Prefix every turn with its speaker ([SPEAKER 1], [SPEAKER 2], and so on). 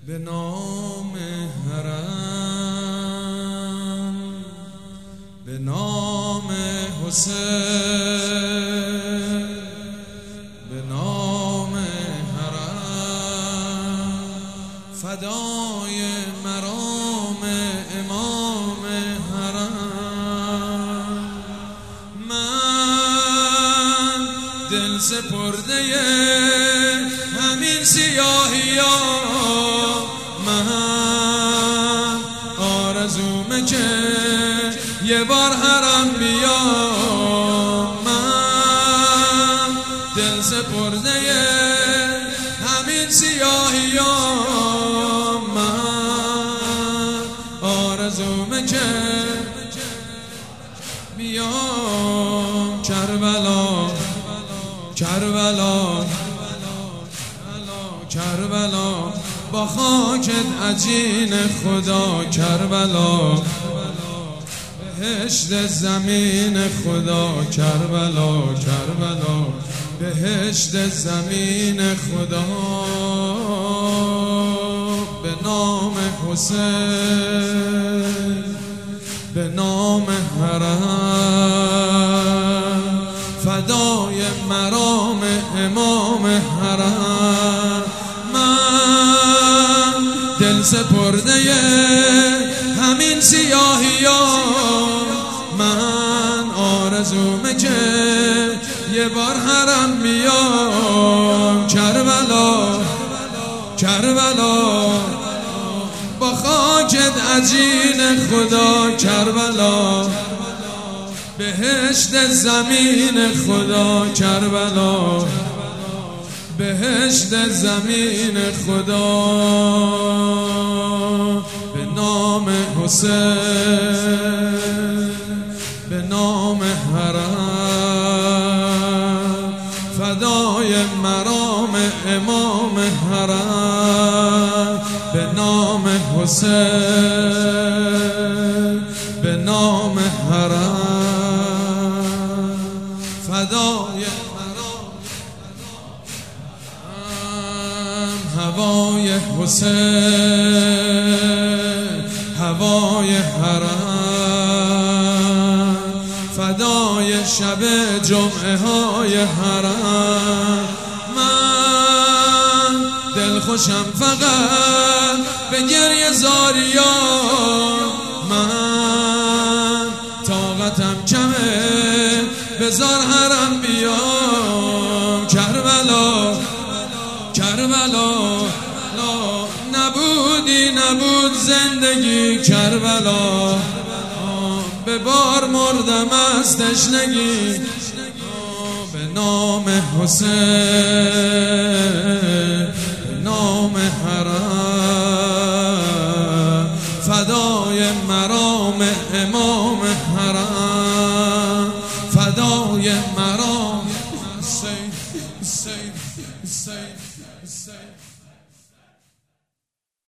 [SPEAKER 1] به نام حرم، به نام حسین، به نام حرم، فدای مرام امام حرم. من دل سپرده همین سیاهی‌ها، من آرزومه که یه بار حرم بیام. من دل سپرده همین سیاهی‌ها، من آرزومه که بیام کربلا، کربلا، کربلا، با خاکت عجین خدا، کربلا، بهشت زمین خدا، کربلا، کربلا، بهشت زمین خدا. به نام حسین، به نام حرم، فدای مرام امام حرم. من دل سپرده همین سیاهی‌ها، من آرزومه که یه بار حرم بیام. کربلا، کربلا، با خاکت عجین خدا، کربلا، بهشت زمین خدا، کربلا، بهشت زمین خدا. به نام حسین، به نام حرم، فدای مرام امام حرم. به نام حسین، به نام حرم، فدای هوای حسین، هوای حرم، فدای شب جمعه های حرم. من دل خوشم فقط به گریه زاریا، من طاقتم کمه بذار حرم بیام. کربلا، کربلا، نبودی نبود زندگی، کربلا، به بار مردم از تشنگی. به نام حسین، به نام حرم، فدای مرام امام حرم، فدای مرام